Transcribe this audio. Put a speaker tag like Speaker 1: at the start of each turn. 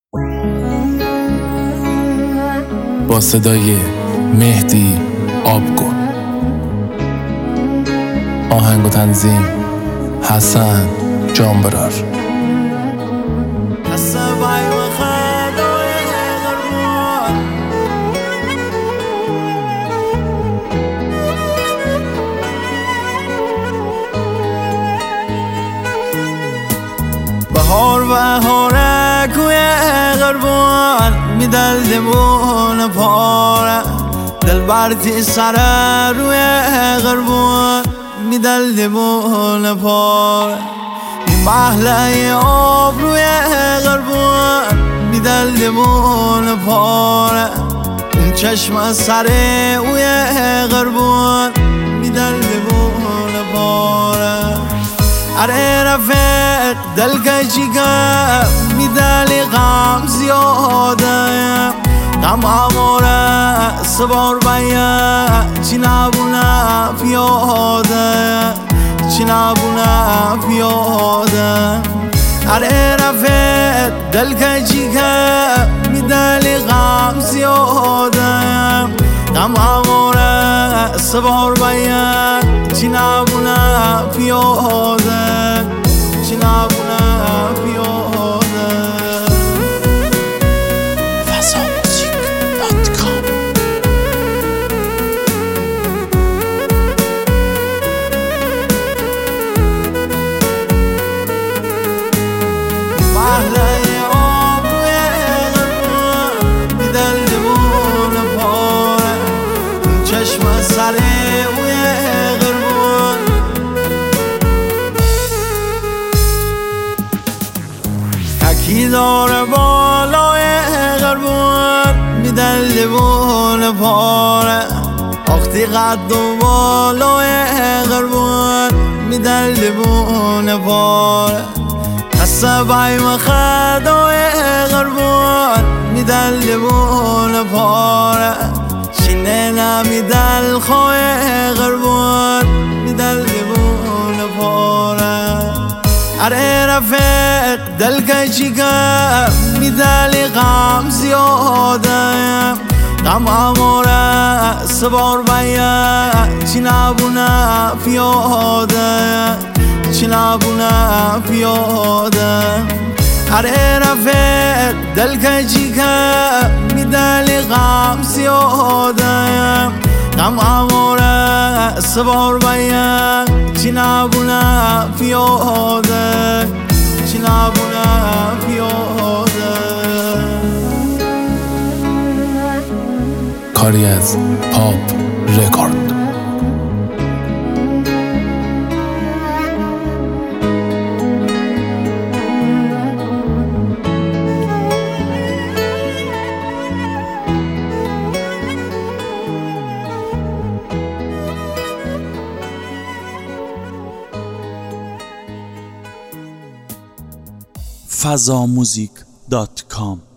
Speaker 1: با صدای مهدی آبگون، آهنگ و تنظیم حسن جانبرار.
Speaker 2: بهاره کوی غربان میدل دمون پاره دل برتی سر روی غربان میدل دمون پاره محله آب روی غربان میدل دمون پاره اون چشم سر اوی غربان میدل دمون پاره اره رفیق دل کشی که میدلی غم زیاده غم اماره سبار بایه چی نبونه پیاده چی نبونه پیاده اره رفیق دل کشی که میدلی غم زیاده غم اماره سبار بایه چی نبونه پیاده چی نبونه پیاده.
Speaker 1: فضاموزیک.com
Speaker 2: محله آب روی غربان میدل دمون پاره اون چشم سر اوی غربان یکی داره بالای غربان میدل دمون پاره وقتی قد و بالای غربان میدل دمون پاره قصه بایم خدای غربان میدل دمون پاره شینه نمیدل خواه غربان میدل دمون پاره اره رفیق دل کشی که میدلی غم زیاده غم اماره سبار بایه چی نبونه پیاده چی نبونه پیاده اره رفیق دل کشی که میدلی غم زیاده غم اماره سبار بایه چی نبونه پیاده چی نبونه پیاده.
Speaker 1: کاری از پاپ رکورد.
Speaker 3: فضاموزیک.com